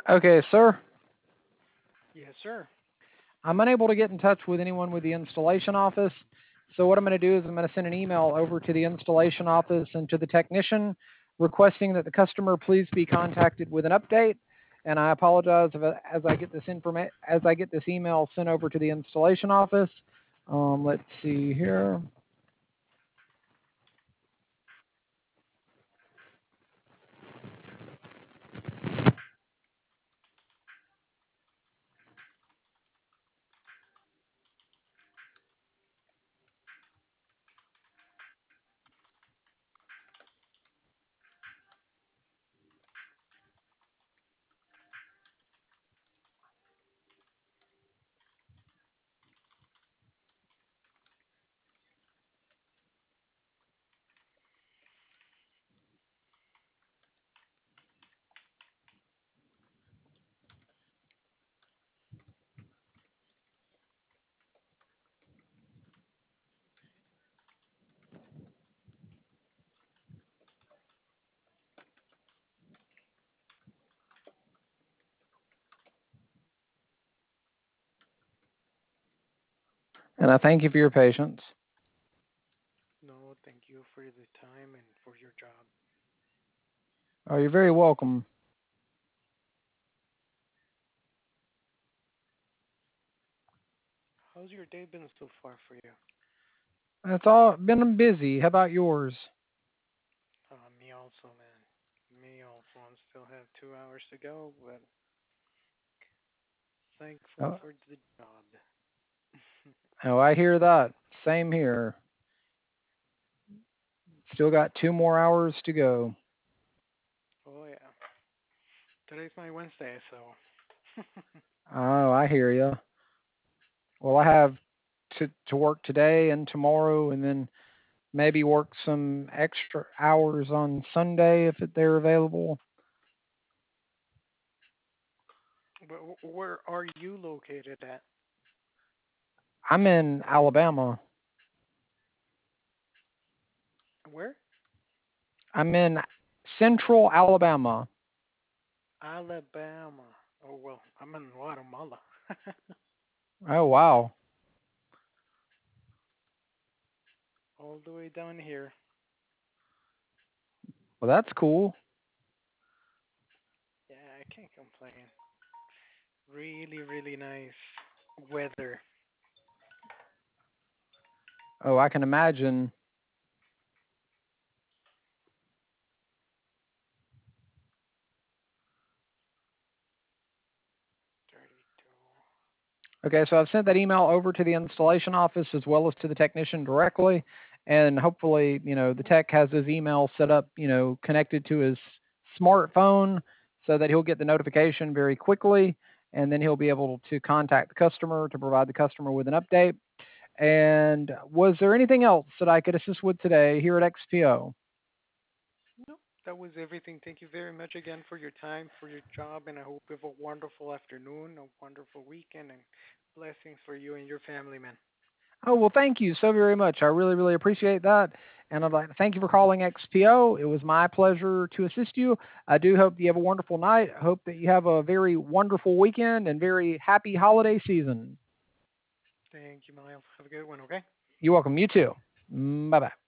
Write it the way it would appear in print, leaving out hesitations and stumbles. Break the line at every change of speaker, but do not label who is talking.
Okay, sir.
Yes, sir.
I'm unable to get in touch with anyone with the installation office. So what I'm going to do is I'm going to send an email over to the installation office and to the technician requesting that the customer please be contacted with an update. And I apologize as I get this email sent over to the installation office. Let's see here. And I thank you for your patience.
No, thank you for the time and for your job.
Oh, you're very welcome.
How's your day been so far for you?
It's all been busy. How about yours?
Me also, man. Me also. I still have 2 hours to go, but thankful
Oh,
for the job.
oh, I hear that. Same here. Still got 2 more hours to go.
Oh yeah. Today's my Wednesday, so.
Oh, I hear you. Well, I have to work today and tomorrow, and then maybe work some extra hours on Sunday if they're available.
But where are you located at?
I'm in Alabama.
Where?
I'm in Central Alabama.
Alabama. Oh well, I'm in Guatemala.
Oh, wow.
All the way down here.
Well, that's cool.
Yeah, I can't complain. Really, really nice weather.
Oh, I can imagine. Okay, so I've sent that email over to the installation office as well as to the technician directly, and hopefully, the tech has his email set up, connected to his smartphone so that he'll get the notification very quickly, and then he'll be able to contact the customer to provide the customer with an update. And was there anything else that I could assist with today here at XPO?
No, that was everything. Thank you very much again for your time, for your job, and I hope you have a wonderful afternoon, a wonderful weekend, and blessings for you and your family, man.
Oh, well, thank you so very much. I really, really appreciate that. And I'd like to thank you for calling XPO. It was my pleasure to assist you. I do hope you have a wonderful night. I hope that you have a very wonderful weekend and very happy holiday season.
Thank you, Miles. Have a good one, okay?
You're welcome. You too. Bye bye.